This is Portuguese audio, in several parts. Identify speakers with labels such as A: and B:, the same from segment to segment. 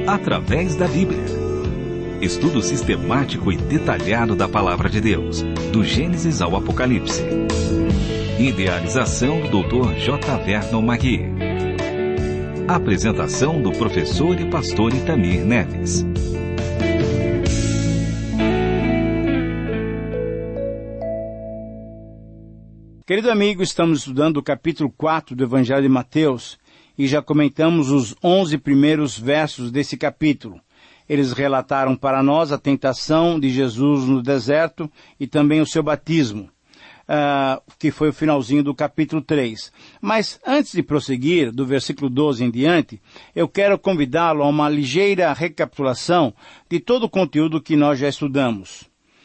A: através da Bíblia. Estudo sistemático e detalhado da Palavra de Deus, do Gênesis ao Apocalipse. Idealização do Dr. J. Vernon Magui. Apresentação do professor e pastor Itamir Neves.
B: Querido amigo, estamos estudando o capítulo 4 do Evangelho de Mateus e já comentamos os 11 primeiros versos desse capítulo. Eles relataram para nós a tentação de Jesus no deserto e também o seu batismo, que foi o finalzinho do capítulo 3. Mas antes de prosseguir, do versículo 12 em diante, eu quero convidá-lo a uma ligeira recapitulação de todo o conteúdo que nós já estudamos.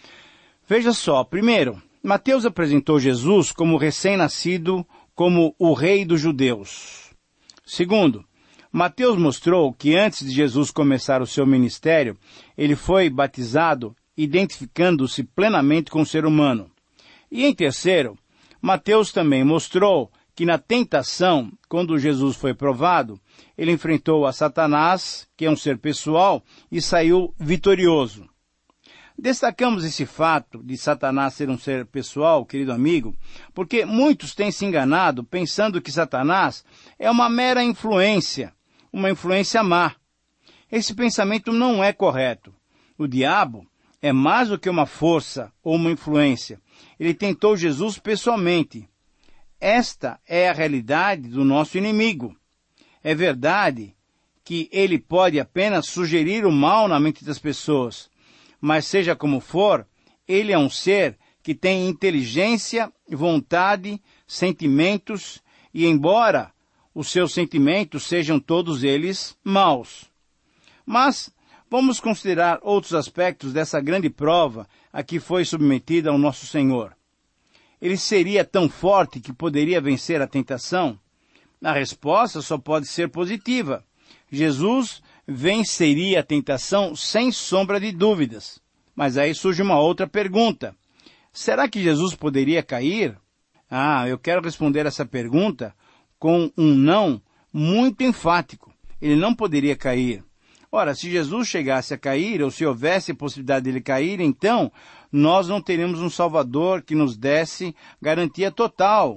B: Veja só, primeiro, Mateus apresentou Jesus como recém-nascido, como o rei dos judeus. Segundo, Mateus mostrou que antes de Jesus começar o seu ministério, ele foi batizado, identificando-se plenamente com o ser humano. E em terceiro, Mateus também mostrou que na tentação, quando Jesus foi provado, ele enfrentou a Satanás, que é um ser pessoal, e saiu vitorioso. Destacamos esse fato de Satanás ser um ser pessoal, querido amigo, porque muitos têm se enganado pensando que Satanás é uma mera influência, uma influência má. Esse pensamento não é correto. O diabo é mais do que uma força ou uma influência. Ele tentou Jesus pessoalmente. Esta é a realidade do nosso inimigo. É verdade que ele pode apenas sugerir o mal na mente das pessoas. Mas seja como for, ele é um ser que tem inteligência, vontade, sentimentos, e embora os seus sentimentos sejam todos eles maus. Mas vamos considerar outros aspectos dessa grande prova a que foi submetida ao nosso Senhor. Ele seria tão forte que poderia vencer a tentação? A resposta só pode ser positiva. Jesus venceria a tentação sem sombra de dúvidas. Mas aí surge uma outra pergunta. Será que Jesus poderia cair? Eu quero responder essa pergunta com um não muito enfático. Ele não poderia cair. Ora, se Jesus chegasse a cair, ou se houvesse possibilidade dele cair, então nós não teríamos um Salvador que nos desse garantia total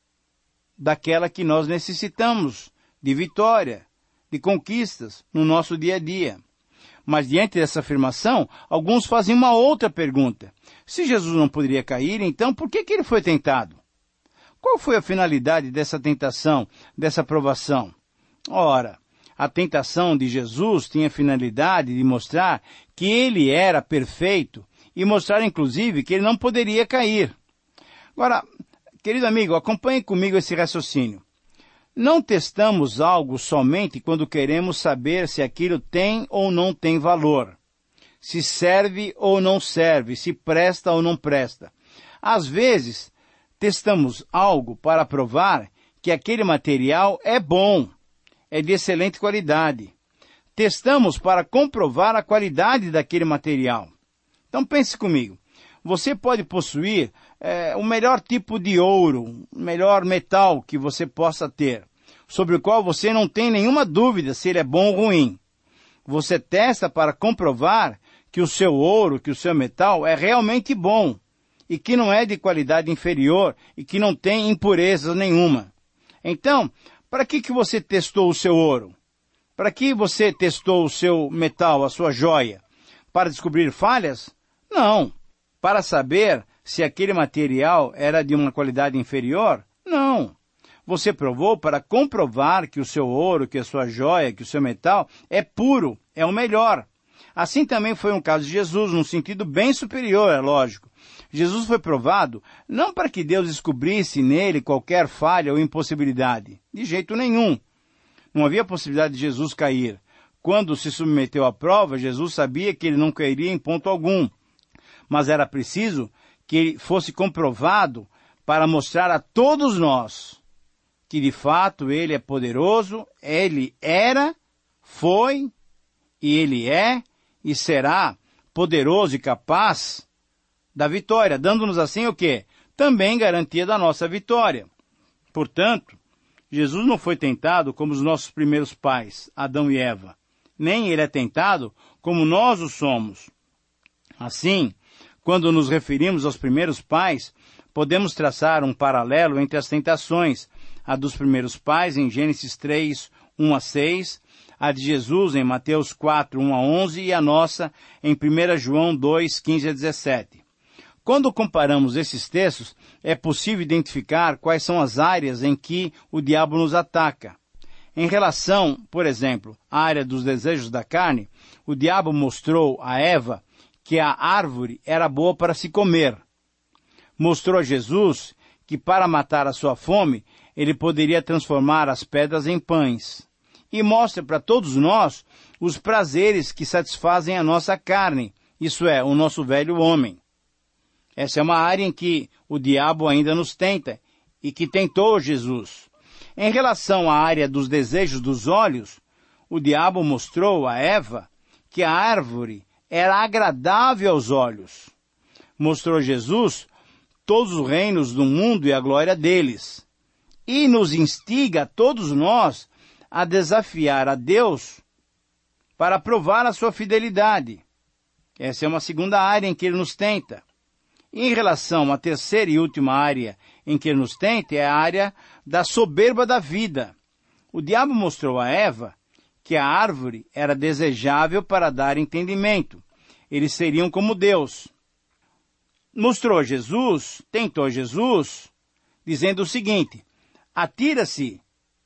B: daquela que nós necessitamos, de vitória, de conquistas no nosso dia a dia. Mas diante dessa afirmação, alguns fazem uma outra pergunta. Se Jesus não poderia cair, então por que ele foi tentado? Qual foi a finalidade dessa tentação, dessa provação? Ora, a tentação de Jesus tinha a finalidade de mostrar que ele era perfeito e mostrar, inclusive, que ele não poderia cair. Agora, querido amigo, acompanhe comigo esse raciocínio. Não testamos algo somente quando queremos saber se aquilo tem ou não tem valor, se serve ou não serve, se presta ou não presta. Às vezes, testamos algo para provar que aquele material é bom, é de excelente qualidade. Testamos para comprovar a qualidade daquele material. Então pense comigo, você pode possuir o melhor tipo de ouro, o melhor metal que você possa ter, sobre o qual você não tem nenhuma dúvida se ele é bom ou ruim. Você testa para comprovar que o seu ouro, que o seu metal é realmente bom, e que não é de qualidade inferior, e que não tem impureza nenhuma. Então, para que você testou o seu ouro? Para que você testou o seu metal, a sua joia? Para descobrir falhas? Não. Para saber se aquele material era de uma qualidade inferior? Não. Você provou para comprovar que o seu ouro, que a sua joia, que o seu metal é puro, é o melhor. Assim também foi um caso de Jesus, num sentido bem superior, é lógico. Jesus foi provado não para que Deus descobrisse nele qualquer falha ou impossibilidade. De jeito nenhum. Não havia possibilidade de Jesus cair. Quando se submeteu à prova, Jesus sabia que ele não cairia em ponto algum. Mas era preciso que ele fosse comprovado para mostrar a todos nós que de fato ele é poderoso, ele era, foi, e ele é e será poderoso e capaz da vitória, dando-nos assim o quê? Também garantia da nossa vitória. Portanto, Jesus não foi tentado como os nossos primeiros pais, Adão e Eva. nem ele é tentado como nós o somos. Assim, quando nos referimos aos primeiros pais, podemos traçar um paralelo entre as tentações, a dos primeiros pais em Gênesis 3, 1 a 6, a de Jesus em Mateus 4, 1 a 11 e a nossa em 1 João 2, 15 a 17. Quando comparamos esses textos, é possível identificar quais são as áreas em que o diabo nos ataca. Em relação, por exemplo, à área dos desejos da carne, o diabo mostrou a Eva que a árvore era boa para se comer. Mostrou a Jesus que para matar a sua fome, ele poderia transformar as pedras em pães. E mostra para todos nós os prazeres que satisfazem a nossa carne, isso é, o nosso velho homem. Essa é uma área em que o diabo ainda nos tenta e que tentou Jesus. Em relação à área dos desejos dos olhos, o diabo mostrou a Eva que a árvore era agradável aos olhos. Mostrou a Jesus todos os reinos do mundo e a glória deles. E nos instiga, todos nós, a desafiar a Deus para provar a sua fidelidade. Essa é uma segunda área em que ele nos tenta. Em relação à terceira e última área em que ele nos tenta, é a área da soberba da vida. O diabo mostrou a Eva que a árvore era desejável para dar entendimento. Eles seriam como Deus. Mostrou a Jesus, tentou Jesus, dizendo o seguinte: atira-se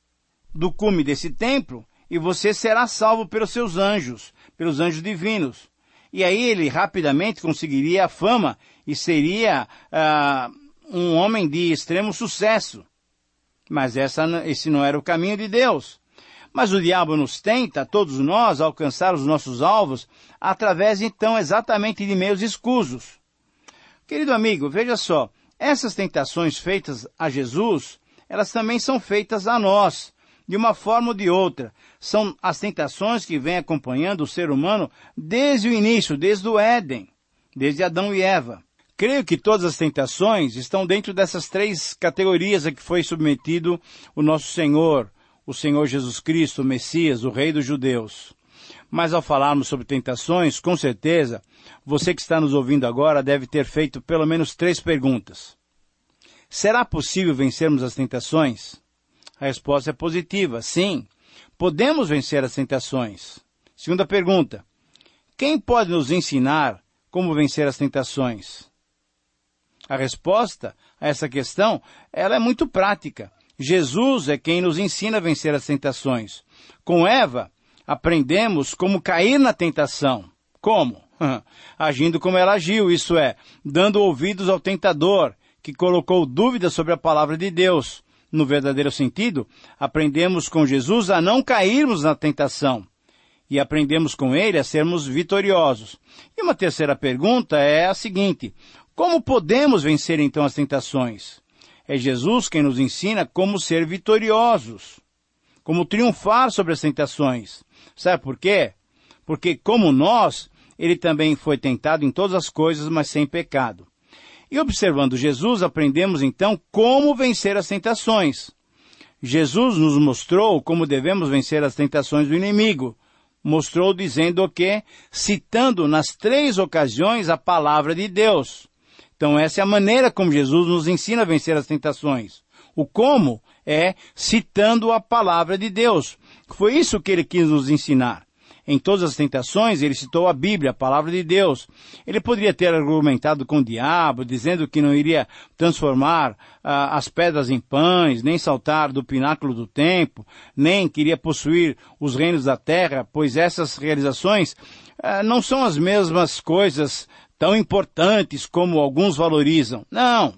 B: do cume desse templo e você será salvo pelos seus anjos, pelos anjos divinos. E aí ele rapidamente conseguiria a fama e seria um homem de extremo sucesso. Mas esse não era o caminho de Deus. Mas o diabo nos tenta, todos nós, a alcançar os nossos alvos, através então exatamente de meios escusos. Querido amigo, veja só, essas tentações feitas a Jesus, elas também são feitas a nós, de uma forma ou de outra. São as tentações que vêm acompanhando o ser humano desde o início, desde o Éden, desde Adão e Eva. Creio que todas as tentações estão dentro dessas três categorias a que foi submetido o nosso Senhor, o Senhor Jesus Cristo, o Messias, o Rei dos Judeus. Mas ao falarmos sobre tentações, com certeza, você que está nos ouvindo agora deve ter feito pelo menos 3 perguntas. Será possível vencermos as tentações? A resposta é positiva, sim. Podemos vencer as tentações. Segunda pergunta: quem pode nos ensinar como vencer as tentações? A resposta a essa questão, ela é muito prática. Jesus é quem nos ensina a vencer as tentações. Com Eva, aprendemos como cair na tentação. Como? Agindo como ela agiu, isso é, dando ouvidos ao tentador, que colocou dúvidas sobre a palavra de Deus. No verdadeiro sentido, aprendemos com Jesus a não cairmos na tentação. E aprendemos com ele a sermos vitoriosos. E uma terceira pergunta é a seguinte: como podemos vencer então as tentações? É Jesus quem nos ensina como ser vitoriosos, como triunfar sobre as tentações. Sabe por quê? Porque, como nós, ele também foi tentado em todas as coisas, mas sem pecado. E observando Jesus, aprendemos então como vencer as tentações. Jesus nos mostrou como devemos vencer as tentações do inimigo. Mostrou dizendo o quê? Citando nas 3 ocasiões a palavra de Deus. Então essa é a maneira como Jesus nos ensina a vencer as tentações. O como é citando a palavra de Deus. Foi isso que ele quis nos ensinar. Em todas as tentações, ele citou a Bíblia, a palavra de Deus. Ele poderia ter argumentado com o diabo, dizendo que não iria transformar as pedras em pães, nem saltar do pináculo do templo, nem queria possuir os reinos da terra, pois essas realizações não são as mesmas coisas tão importantes como alguns valorizam. Não.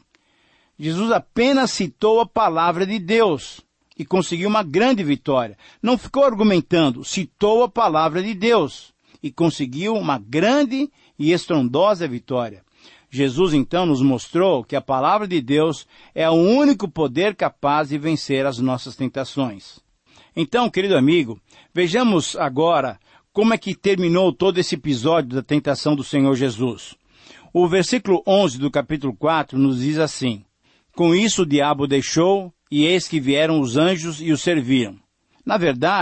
B: Jesus apenas citou a palavra de Deus e conseguiu uma grande vitória. Não ficou argumentando, citou a palavra de Deus e conseguiu uma grande e estrondosa vitória. Jesus então nos mostrou que a palavra de Deus é o único poder capaz de vencer as nossas tentações. Então, querido amigo, vejamos agora como é que terminou todo esse episódio da tentação do Senhor Jesus. O versículo 11 do capítulo 4 nos diz assim: com isso o diabo deixou, e eis que vieram os anjos e o serviram. Na verdade,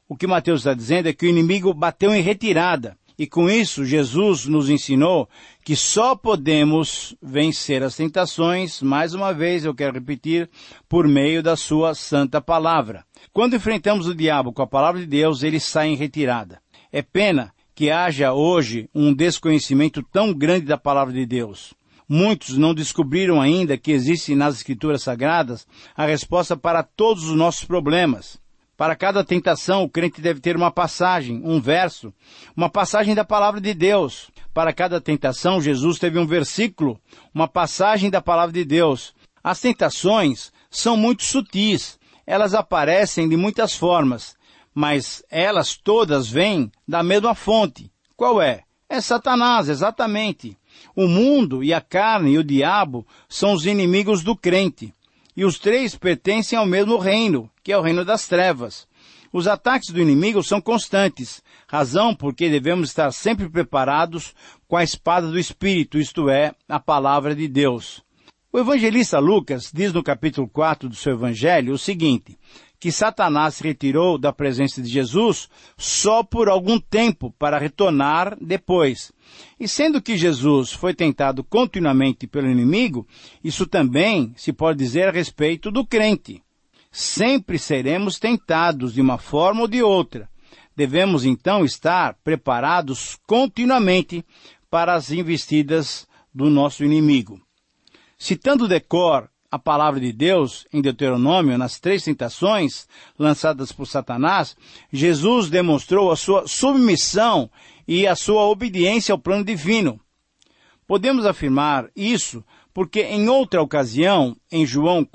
B: O que Mateus está dizendo é que o inimigo bateu em retirada. E com isso, Jesus nos ensinou que só podemos vencer as tentações, mais uma vez eu quero repetir, por meio da sua santa palavra. Quando enfrentamos o diabo com a palavra de Deus, ele sai em retirada. É pena que haja hoje um desconhecimento tão grande da palavra de Deus. Muitos não descobriram ainda que existe nas Escrituras Sagradas a resposta para todos os nossos problemas. Para cada tentação, o crente deve ter uma passagem, um verso, uma passagem da palavra de Deus. Para cada tentação, Jesus teve um versículo, uma passagem da palavra de Deus. As tentações são muito sutis, elas aparecem de muitas formas, mas elas todas vêm da mesma fonte. Qual é? É Satanás, exatamente. O mundo e a carne e o diabo são os inimigos do crente. E os três pertencem ao mesmo reino, que é o reino das trevas. Os ataques do inimigo são constantes, razão porque devemos estar sempre preparados com a espada do Espírito, isto é, a palavra de Deus. O evangelista Lucas diz no capítulo 4 do seu evangelho o seguinte, que Satanás se retirou da presença de Jesus só por algum tempo para retornar depois. E sendo que Jesus foi tentado continuamente pelo inimigo, isso também se pode dizer a respeito do crente. Sempre seremos tentados de uma forma ou de outra. Devemos então estar preparados continuamente para as investidas do nosso inimigo. Citando de cor a palavra de Deus em Deuteronômio, nas 3 tentações lançadas por Satanás, Jesus demonstrou a sua submissão e a sua obediência ao plano divino. Podemos afirmar isso porque em outra ocasião, em João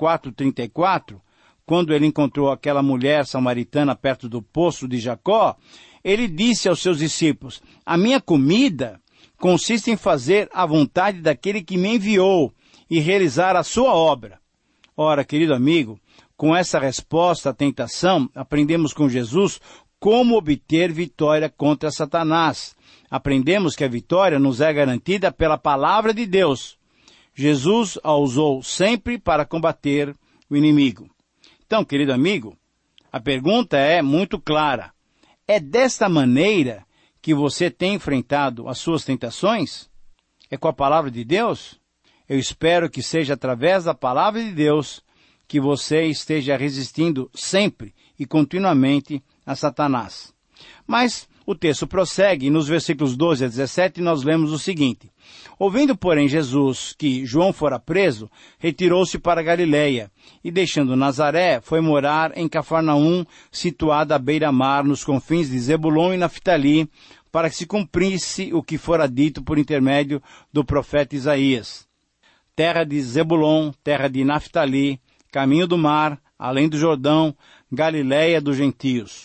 B: 4,34, quando ele encontrou aquela mulher samaritana perto do poço de Jacó, ele disse aos seus discípulos, a minha comida consiste em fazer a vontade daquele que me enviou e realizar a sua obra. Ora, querido amigo, com essa resposta à tentação, aprendemos com Jesus como obter vitória contra Satanás. Aprendemos que a vitória nos é garantida pela palavra de Deus. Jesus a usou sempre para combater o inimigo. Então, querido amigo, a pergunta é muito clara. É desta maneira que você tem enfrentado as suas tentações? É com a palavra de Deus? Eu espero que seja através da palavra de Deus que você esteja resistindo sempre e continuamente a Satanás. Mas o texto prossegue e nos versículos 12 a 17 nós lemos o seguinte. Ouvindo, porém, Jesus que João fora preso, retirou-se para Galileia e, deixando Nazaré, foi morar em Cafarnaum, situada à beira-mar, nos confins de Zebulon e Naftali, para que se cumprisse o que fora dito por intermédio do profeta Isaías. Terra de Zebulon, terra de Naftali, caminho do mar, além do Jordão, Galileia dos gentios.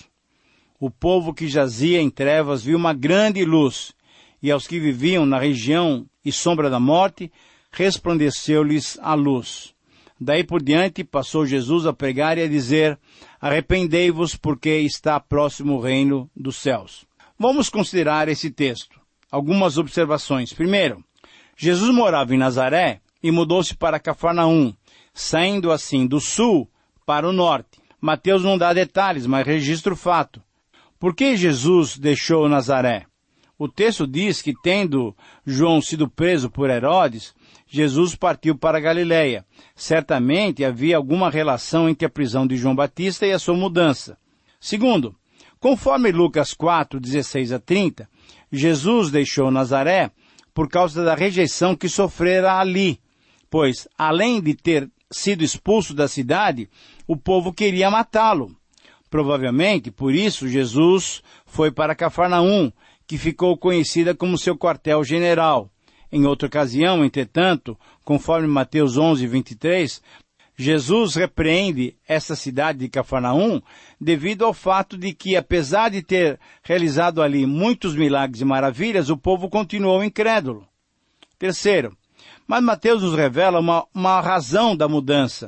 B: O povo que jazia em trevas viu uma grande luz, e aos que viviam na região e sombra da morte, resplandeceu-lhes a luz. Daí por diante passou Jesus a pregar e a dizer, arrependei-vos porque está próximo o reino dos céus. Vamos considerar esse texto. Algumas observações. Primeiro, Jesus morava em Nazaré e mudou-se para Cafarnaum, saindo assim do sul para o norte. Mateus não dá detalhes, mas registra o fato. Por que Jesus deixou Nazaré? O texto diz que, tendo João sido preso por Herodes, Jesus partiu para Galileia. Certamente havia alguma relação entre a prisão de João Batista e a sua mudança. Segundo, conforme Lucas 4, 16 a 30, Jesus deixou Nazaré por causa da rejeição que sofrera ali, pois, além de ter sido expulso da cidade, o povo queria matá-lo. Provavelmente, por isso, Jesus foi para Cafarnaum, que ficou conhecida como seu quartel-general. Em outra ocasião, entretanto, conforme Mateus 11, 23, Jesus repreende essa cidade de Cafarnaum devido ao fato de que, apesar de ter realizado ali muitos milagres e maravilhas, o povo continuou incrédulo. Terceiro, mas Mateus nos revela uma razão da mudança.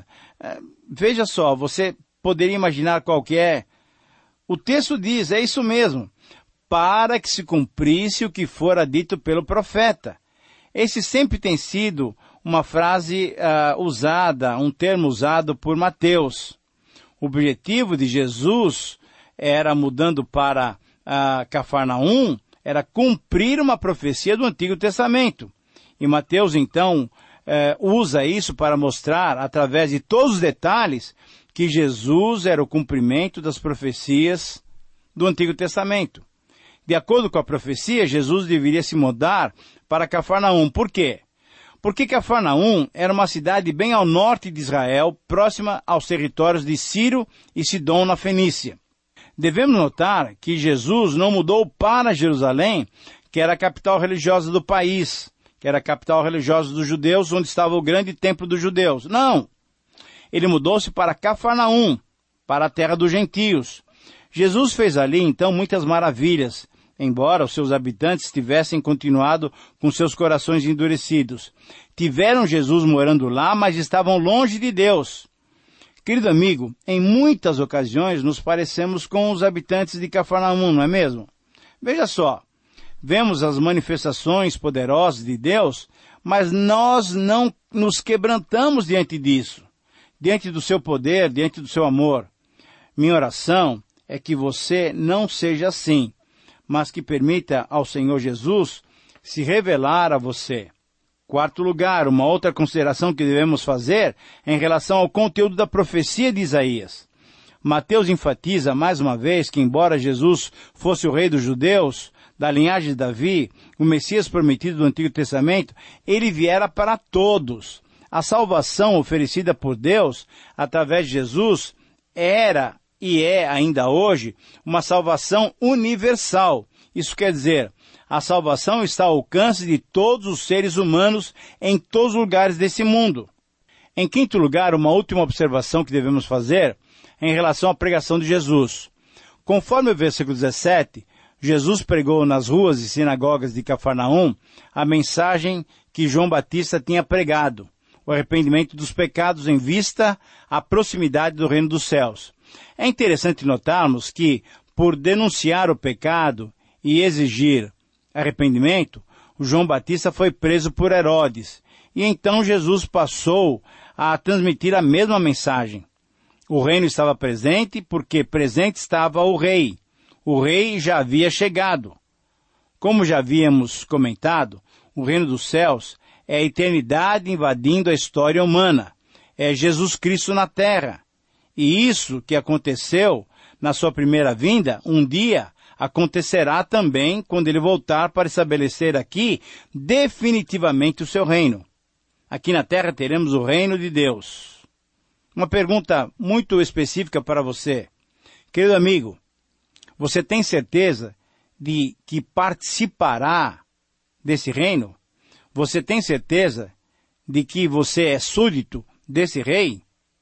B: Veja só, você poderia imaginar qual que é. O texto diz, é isso mesmo, para que se cumprisse o que fora dito pelo profeta. Esse sempre tem sido uma frase usada, um termo usado por Mateus. O objetivo de Jesus era mudando para Cafarnaum, era cumprir uma profecia do Antigo Testamento. E Mateus, então, usa isso para mostrar, através de todos os detalhes, que Jesus era o cumprimento das profecias do Antigo Testamento. De acordo com a profecia, Jesus deveria se mudar para Cafarnaum. Por quê? Porque Cafarnaum era uma cidade bem ao norte de Israel, próxima aos territórios de Ciro e Sidom na Fenícia. Devemos notar que Jesus não mudou para Jerusalém, que era a capital religiosa do país, que era a capital religiosa dos judeus, onde estava o grande templo dos judeus. Não! Ele mudou-se para Cafarnaum, para a terra dos gentios. Jesus fez ali, então, muitas maravilhas, embora os seus habitantes tivessem continuado com seus corações endurecidos. Tiveram Jesus morando lá, mas estavam longe de Deus. Querido amigo, em muitas ocasiões nos parecemos com os habitantes de Cafarnaum, não é mesmo? Veja só, vemos as manifestações poderosas de Deus, mas nós não nos quebrantamos diante disso, diante do seu poder, diante do seu amor. Minha oração é que você não seja assim, mas que permita ao Senhor Jesus se revelar a você. Quarto lugar, uma outra consideração que devemos fazer em relação ao conteúdo da profecia de Isaías. Mateus enfatiza mais uma vez que, embora Jesus fosse o rei dos judeus, da linhagem de Davi, o Messias prometido do Antigo Testamento, ele viera para todos. A salvação oferecida por Deus, através de Jesus, era e é ainda hoje uma salvação universal. Isso quer dizer, a salvação está ao alcance de todos os seres humanos em todos os lugares desse mundo. Em quinto lugar, uma última observação que devemos fazer em relação à pregação de Jesus. Conforme o versículo 17, Jesus pregou nas ruas e sinagogas de Cafarnaum a mensagem que João Batista tinha pregado, o arrependimento dos pecados em vista à proximidade do reino dos céus. É interessante notarmos que, por denunciar o pecado e exigir arrependimento, o João Batista foi preso por Herodes, e então Jesus passou a transmitir a mesma mensagem. O reino estava presente porque presente estava o rei. O rei já havia chegado. Como já havíamos comentado, o reino dos céus é a eternidade invadindo a história humana. É Jesus Cristo na terra. E isso que aconteceu na sua primeira vinda, um dia acontecerá também quando ele voltar para estabelecer aqui definitivamente o seu reino. Aqui na terra teremos o reino de Deus. Uma pergunta muito específica para você. Querido amigo, você tem certeza de que participará desse reino? Você tem certeza de que você é súdito desse rei?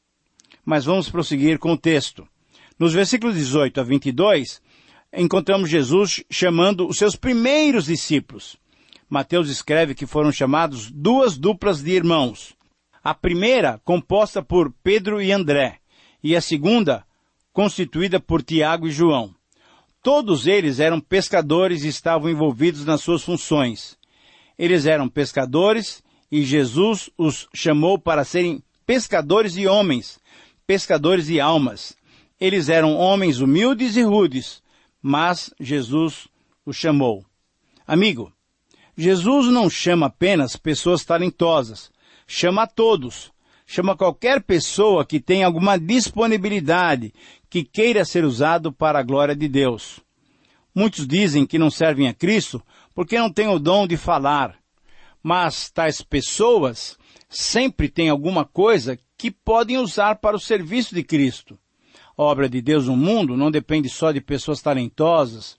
B: Mas vamos prosseguir com o texto. Nos versículos 18 a 22, encontramos Jesus chamando os seus primeiros discípulos. Mateus escreve que foram chamados duas duplas de irmãos. A primeira, composta por Pedro e André, e a segunda, constituída por Tiago e João. Todos eles eram pescadores e estavam envolvidos nas suas funções. Eles eram pescadores e Jesus os chamou para serem pescadores de homens, pescadores de almas. Eles eram homens humildes e rudes, mas Jesus os chamou. Amigo, Jesus não chama apenas pessoas talentosas, chama a todos. Chama qualquer pessoa que tenha alguma disponibilidade, que queira ser usado para a glória de Deus. Muitos dizem que não servem a Cristo porque não têm o dom de falar. Mas tais pessoas sempre têm alguma coisa que podem usar para o serviço de Cristo. A obra de Deus no mundo não depende só de pessoas talentosas.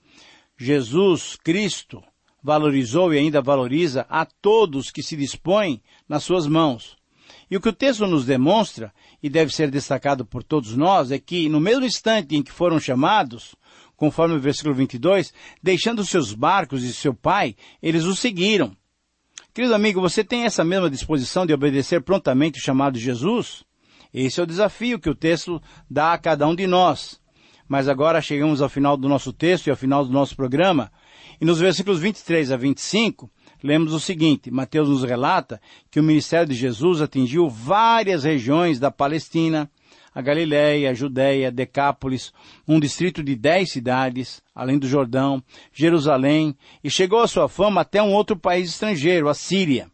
B: Jesus Cristo valorizou e ainda valoriza a todos que se dispõem nas suas mãos. E o que o texto nos demonstra, e deve ser destacado por todos nós, é que no mesmo instante em que foram chamados, conforme o versículo 22, deixando seus barcos e seu pai, eles o seguiram. Querido amigo, você tem essa mesma disposição de obedecer prontamente o chamado de Jesus? Esse é o desafio que o texto dá a cada um de nós. Mas agora chegamos ao final do nosso texto e ao final do nosso programa, e nos versículos 23 a 25, lemos o seguinte: Mateus nos relata que o ministério de Jesus atingiu várias regiões da Palestina, a Galiléia, a Judéia, Decápolis, um distrito de 10 cidades, além do Jordão, Jerusalém, e chegou a sua fama até um outro país estrangeiro, a Síria.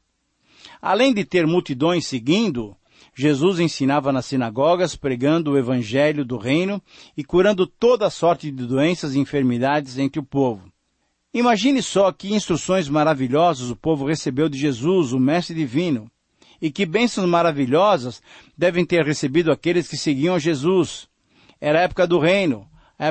B: Além de ter multidões seguindo, Jesus ensinava nas sinagogas, pregando o evangelho do reino e curando toda sorte de doenças e enfermidades entre o povo. Imagine só que instruções maravilhosas o povo recebeu de Jesus, o Mestre Divino, e que bênçãos maravilhosas devem ter recebido aqueles que seguiam a Jesus. Era a época do reino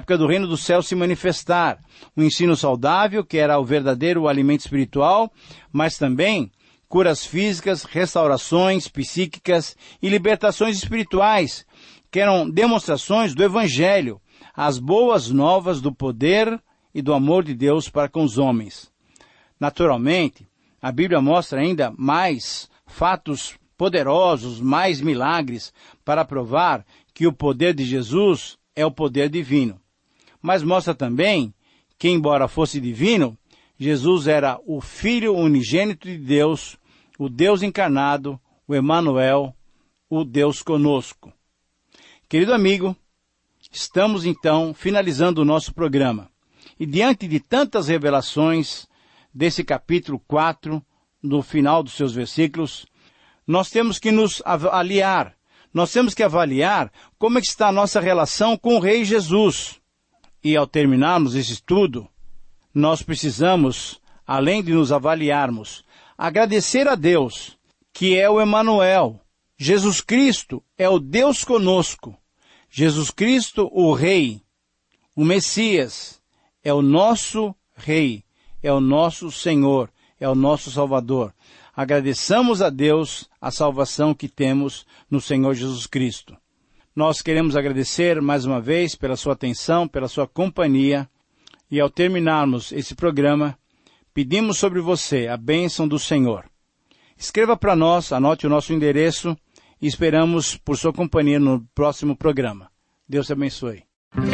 B: do céu se manifestar, um ensino saudável, que era o verdadeiro alimento espiritual, mas também curas físicas, restaurações psíquicas e libertações espirituais, que eram demonstrações do Evangelho, as boas novas do poder e do amor de Deus para com os homens. Naturalmente, a Bíblia mostra ainda mais fatos poderosos, mais milagres, para provar que o poder de Jesus é o poder divino. Mas mostra também que, embora fosse divino, Jesus era o Filho unigênito de Deus, o Deus encarnado, o Emanuel, o Deus conosco. Querido amigo, estamos então finalizando o nosso programa. E diante de tantas revelações desse capítulo 4, no final dos seus versículos, nós temos que nos avaliar. Nós temos que avaliar como é que está a nossa relação com o Rei Jesus. E ao terminarmos esse estudo, nós precisamos, além de nos avaliarmos, agradecer a Deus, que é o Emanuel. Jesus Cristo é o Deus conosco. Jesus Cristo, o Rei, o Messias, é o nosso Rei, é o nosso Senhor, é o nosso Salvador. Agradeçamos a Deus a salvação que temos no Senhor Jesus Cristo. Nós queremos agradecer mais uma vez pela sua atenção, pela sua companhia, e ao terminarmos esse programa, pedimos sobre você a bênção do Senhor. Escreva para nós, anote o nosso endereço e esperamos por sua companhia no próximo programa. Deus te abençoe.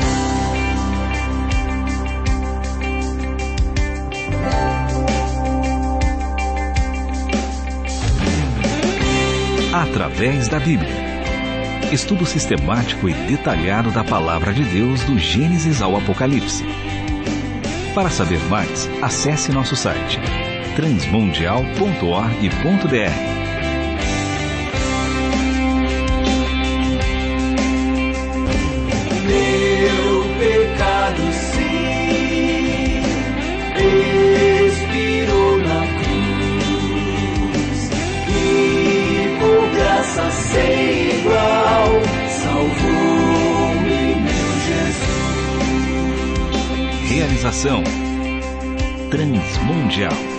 A: Através da Bíblia. Estudo sistemático e detalhado da Palavra de Deus do Gênesis ao Apocalipse. Para saber mais, acesse nosso site transmundial.org.br.
C: Sem igual, salvou-me meu Jesus.
A: Realização Transmundial.